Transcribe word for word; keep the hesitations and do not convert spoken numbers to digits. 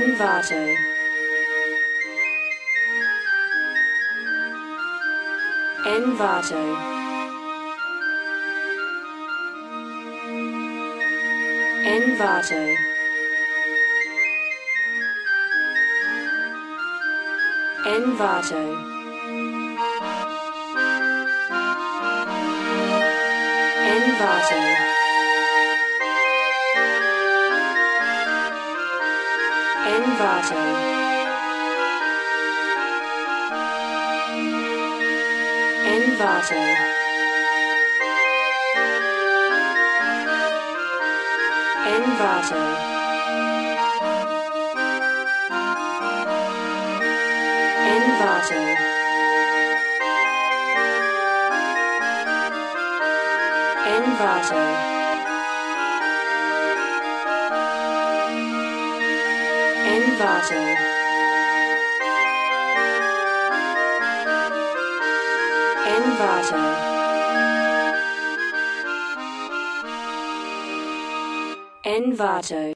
Envato. Envato. Envato. Envato. Envato. Envato. Envato. Envato. Envato. Envato. Envato. Envato. Envato.